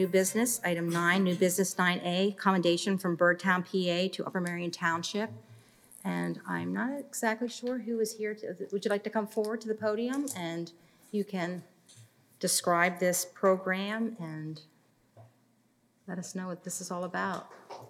new business. Item 9, new business 9A, commendation from Birdtown, PA to Upper Marion Township. And I'm not exactly sure who is here. Would you like to come forward to the podium and you can describe this program and let us know what this is all about?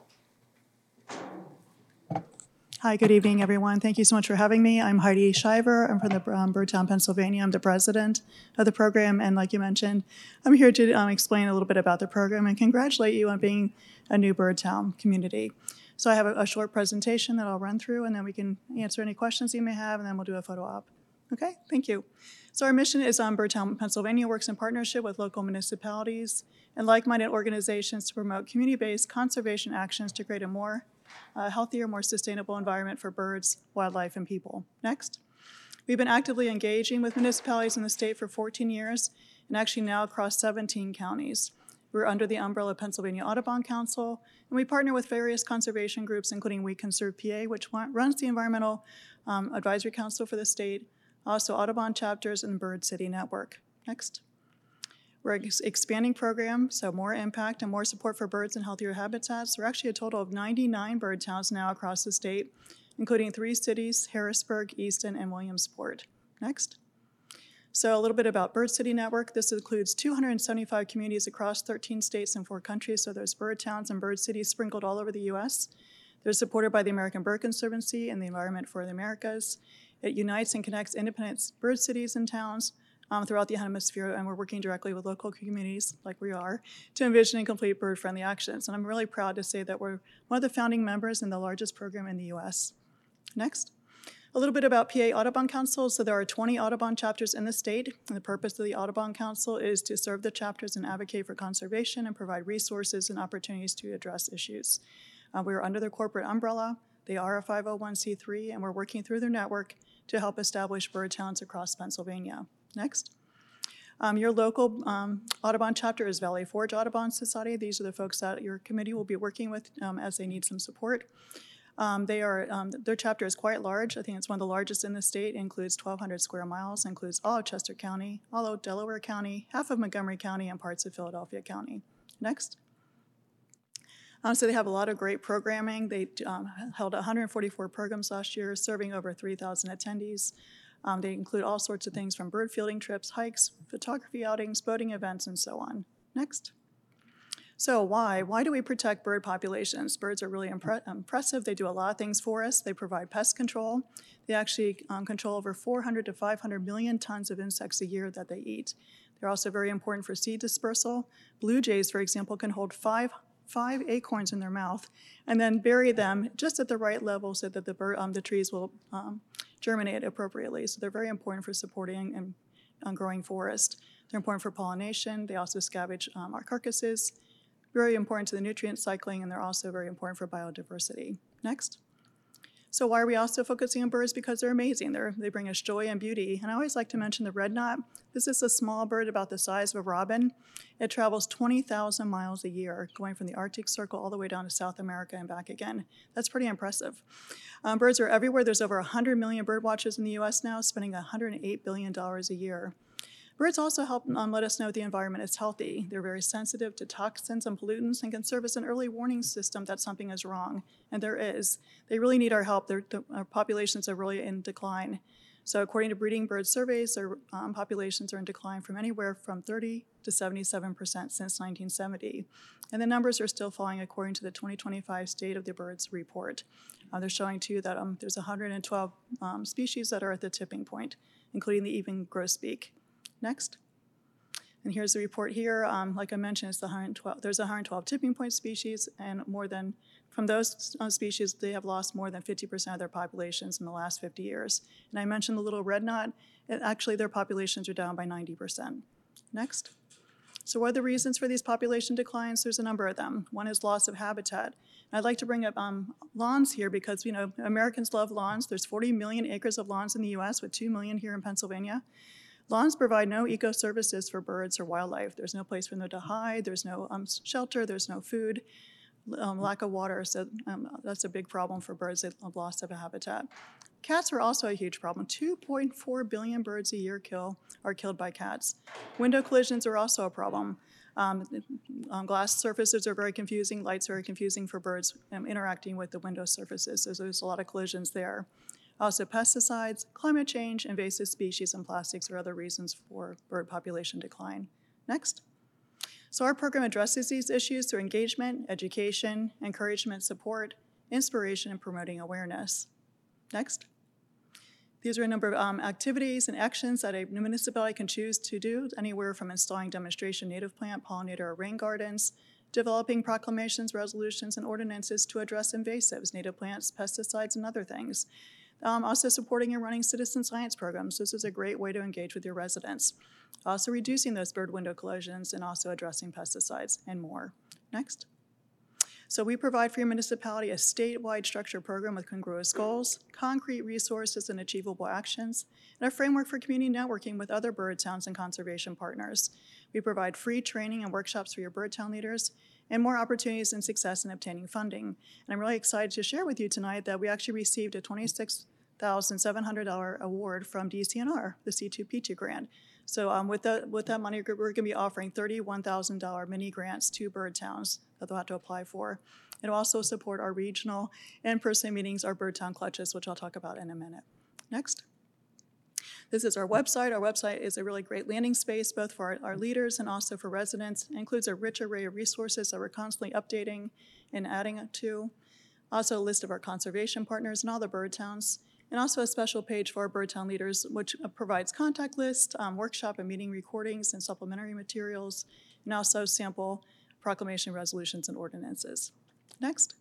Hi, good evening, everyone. Thank you so much for having me. I'm Heidi Shiver. I'm from the Birdtown, Pennsylvania. I'm the president of the program, and like you mentioned, I'm here to explain a little bit about the program and congratulate you on being a new Birdtown community. So I have a short presentation that I'll run through, and then we can answer any questions you may have, and then we'll do a photo op. Okay, thank you. So our mission is Birdtown, Pennsylvania works in partnership with local municipalities and like-minded organizations to promote community-based conservation actions to create a more healthier, more sustainable environment for birds, wildlife, and people. Next. We've been actively engaging with municipalities in the state for 14 years and actually now across 17 counties. We're under the umbrella of Pennsylvania Audubon Council, and we partner with various conservation groups, including We Conserve PA, which runs the Environmental Advisory Council for the state, also Audubon chapters and Bird City Network. Next. We're expanding programs, so more impact and more support for birds and healthier habitats. We're actually a total of 99 bird towns now across the state, including 3 cities, Harrisburg, Easton, and Williamsport. Next. So a little bit about Bird City Network. This includes 275 communities across 13 states and 4 countries, so there's bird towns and bird cities sprinkled all over the U.S. They're supported by the American Bird Conservancy and the Environment for the Americas. It unites and connects independent bird cities and towns throughout the hemisphere, and we're working directly with local communities, like we are, to envision and complete bird-friendly actions. And I'm really proud to say that we're one of the founding members in the largest program in the U.S. Next. A little bit about PA Audubon Council. So there are 20 Audubon chapters in the state, and the purpose of the Audubon Council is to serve the chapters and advocate for conservation and provide resources and opportunities to address issues. We're under their corporate umbrella. They are a 501c3, and we're working through their network to help establish bird towns across Pennsylvania. Next. Your local Audubon chapter is Valley Forge Audubon Society. These are the folks that your committee will be working with as they need some support. Their chapter is quite large. I think it's one of the largest in the state. It includes 1,200 square miles, includes all of Chester County, all of Delaware County, half of Montgomery County, and parts of Philadelphia County. Next. So they have a lot of great programming. They held 144 programs last year, serving over 3,000 attendees. They include all sorts of things from bird fielding trips, hikes, photography outings, boating events, and so on. Next. So why? Why do we protect bird populations? Birds are really impressive. They do a lot of things for us. They provide pest control. They actually control over 400 to 500 million tons of insects a year that they eat. They're also very important for seed dispersal. Blue jays, for example, can hold five acorns in their mouth and then bury them just at the right level so that the trees will germinate appropriately. So they're very important for supporting and growing forest. They're important for pollination. They also scavenge our carcasses. Very important to the nutrient cycling, and they're also very important for biodiversity. Next. So why are we also focusing on birds? Because they're amazing. They bring us joy and beauty. And I always like to mention the red knot. This is a small bird about the size of a robin. It travels 20,000 miles a year, going from the Arctic Circle all the way down to South America and back again. That's pretty impressive. Birds are everywhere. There's over 100 million bird watchers in the US now, spending $108 billion a year. Birds also help let us know the environment is healthy. They're very sensitive to toxins and pollutants and can serve as an early warning system that something is wrong, and there is. They really need our help. Our populations are really in decline. So according to breeding bird surveys, their populations are in decline from anywhere from 30 to 77% since 1970. And the numbers are still falling according to the 2025 State of the Birds report. They're showing too that there's 112 species that are at the tipping point, including the even grosbeak. Next. And here's the report here. Like I mentioned, it's there's 112 tipping point species, and from those species, they have lost more than 50% of their populations in the last 50 years. And I mentioned the little red knot. Actually, their populations are down by 90%. Next. So what are the reasons for these population declines? There's a number of them. One is loss of habitat. And I'd like to bring up lawns here because, Americans love lawns. There's 40 million acres of lawns in the US with 2 million here in Pennsylvania. Lawns provide no eco-services for birds or wildlife. There's no place for them to hide, there's no shelter, there's no food, lack of water, so that's a big problem for birds, the loss of a habitat. Cats are also a huge problem. 2.4 billion birds a year are killed by cats. Window collisions are also a problem. Glass surfaces are very confusing, lights are very confusing for birds interacting with the window surfaces, so there's a lot of collisions there. Also pesticides, climate change, invasive species, and plastics are other reasons for bird population decline. Next. So our program addresses these issues through engagement, education, encouragement, support, inspiration, and promoting awareness. Next. These are a number of activities and actions that a municipality can choose to do, anywhere from installing demonstration native plant, pollinator, or rain gardens, developing proclamations, resolutions, and ordinances to address invasives, native plants, pesticides, and other things. Also supporting and running citizen science programs. This is a great way to engage with your residents. Also reducing those bird window collisions and also addressing pesticides and more. Next. So we provide for your municipality a statewide structured program with congruous goals, concrete resources and achievable actions, and a framework for community networking with other bird towns and conservation partners. We provide free training and workshops for your bird town leaders and more opportunities and success in obtaining funding. And I'm really excited to share with you tonight that we actually received a $26,700 award from DCNR, the C2P2 grant. So with that money, we're going to be offering $31,000 mini grants to bird towns that they'll have to apply for. It'll also support our regional and in-person meetings, our bird town clutches, which I'll talk about in a minute. Next. This is our website. Our website is a really great landing space, both for our leaders and also for residents. It includes a rich array of resources that we're constantly updating and adding to. Also a list of our conservation partners and all the bird towns. And also a special page for our bird town leaders, which provides contact lists, workshop and meeting recordings and supplementary materials, and also sample proclamation resolutions and ordinances. Next.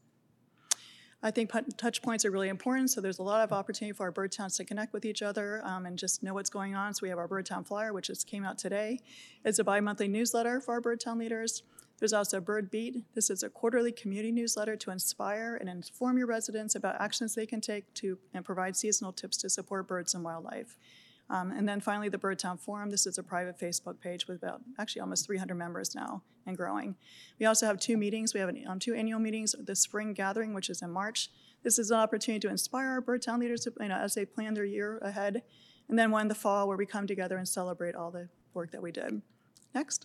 I think touch points are really important, so there's a lot of opportunity for our bird towns to connect with each other and just know what's going on. So we have our bird town flyer, which just came out today. It's a bi-monthly newsletter for our bird town leaders. There's also Bird Beat. This is a quarterly community newsletter to inspire and inform your residents about actions they can take to and provide seasonal tips to support birds and wildlife. And then finally, the Bird Town Forum. This is a private Facebook page with actually almost 300 members now and growing. We also have two meetings. We have two annual meetings, the Spring Gathering, which is in March. This is an opportunity to inspire our bird town leaders as they plan their year ahead. And then one in the fall where we come together and celebrate all the work that we did. Next.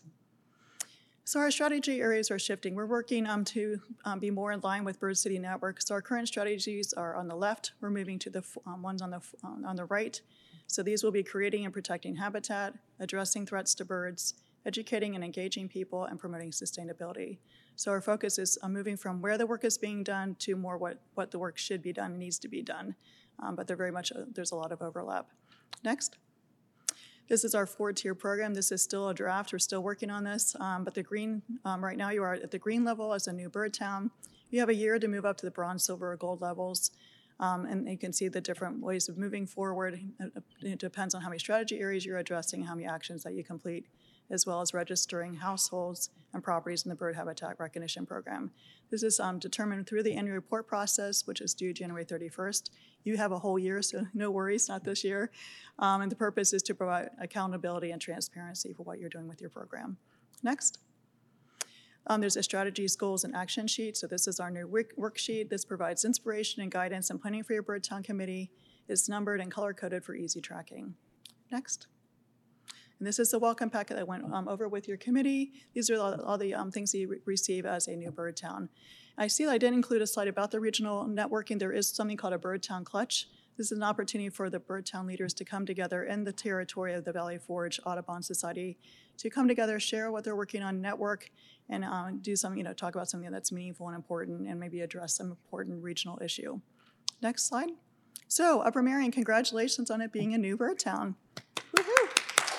So our strategy areas are shifting. We're working to be more in line with Bird City Network. So our current strategies are on the left. We're moving to the ones on the right. So these will be creating and protecting habitat, addressing threats to birds, educating and engaging people, and promoting sustainability. So our focus is on moving from where the work is being done to more what the work should be done and needs to be done. But there's a lot of overlap. Next. This is our 4-tier program. This is still a draft. We're still working on this. But the green, right now you are at the green level as a new bird town. You have a year to move up to the bronze, silver, or gold levels. And you can see the different ways of moving forward. It depends on how many strategy areas you're addressing, how many actions that you complete, as well as registering households and properties in the Bird Habitat Recognition Program. This is determined through the annual report process, which is due January 31st. You have a whole year, so no worries, not this year. And the purpose is to provide accountability and transparency for what you're doing with your program. Next. There's a strategies, goals, and action sheet. So this is our new worksheet. This provides inspiration and guidance and planning for your Bird Town Committee. It's numbered and color-coded for easy tracking. Next. And this is the welcome packet that went over with your committee. These are all the things that you receive as a new bird town. I see that I didn't include a slide about the regional networking. There is something called a Bird Town Clutch. This is an opportunity for the bird town leaders to come together in the territory of the Valley Forge Audubon Society to come together, share what they're working on, network, and do something, talk about something that's meaningful and important, and maybe address some important regional issue. Next slide. So, Upper Merion, congratulations on it being a new bird town. Woo-hoo.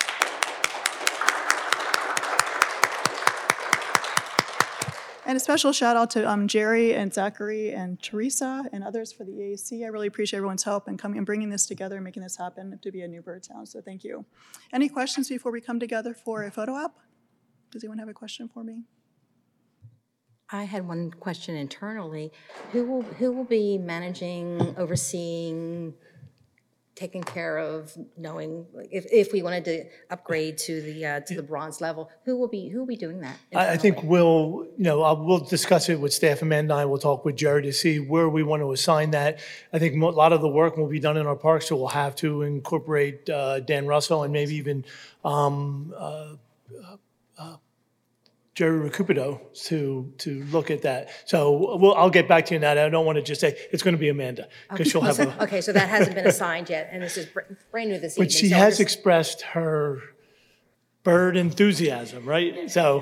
And a special shout out to Jerry and Zachary and Teresa and others for the EAC. I really appreciate everyone's help in coming and bringing this together and making this happen to be a new bird town. So thank you. Any questions before we come together for a photo op? Does anyone have a question for me? I had one question internally. Who will be managing, overseeing, taking care of, knowing if we wanted to upgrade to the bronze level? Who will be doing that? I think we'll discuss it with staff. Amanda and I will talk with Jerry to see where we want to assign that. I think a lot of the work will be done in our parks, so we'll have to incorporate Dan Russell and maybe even Jerry Recupero to look at that. So I'll get back to you on that. I don't want to just say it's going to be Amanda, because she'll have a, Okay, so that hasn't been assigned yet, and this is brand new this evening. but she so has just- expressed her bird enthusiasm, right? So,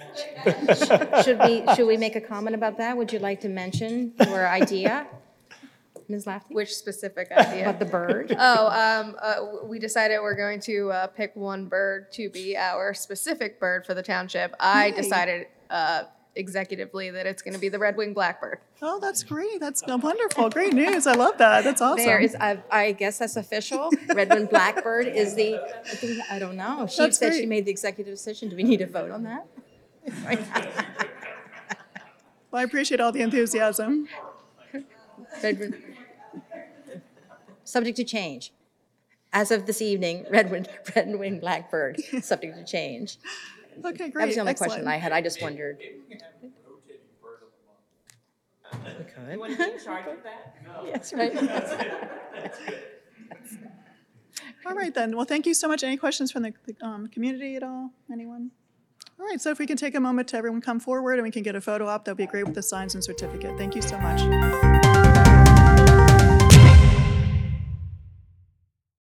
Should we make a comment about that? Would you like to mention your idea, Ms. Lafferty? Which specific idea? About the bird? We decided we're going to pick one bird to be our specific bird for the township. I decided executively that it's going to be the red-winged blackbird. Oh, that's great. That's wonderful. Great news. I love that. That's awesome. There is, I guess that's official. Redmond Blackbird is I don't know. She That's said she great. made the executive decision. Do we need to vote on that? Well, I appreciate all the enthusiasm. Redmond. Subject to change. As of this evening, Redwing Blackbird, subject to change. Okay, great. That was the only Excellent. question I had. I just wondered. You want to be in charge of that? Yes, right. All right, then. Well, thank you so much. Any questions from the community at all? Anyone? All right, so if we can take a moment to everyone come forward and we can get a photo op, that would be great with the signs and certificate. Thank you so much.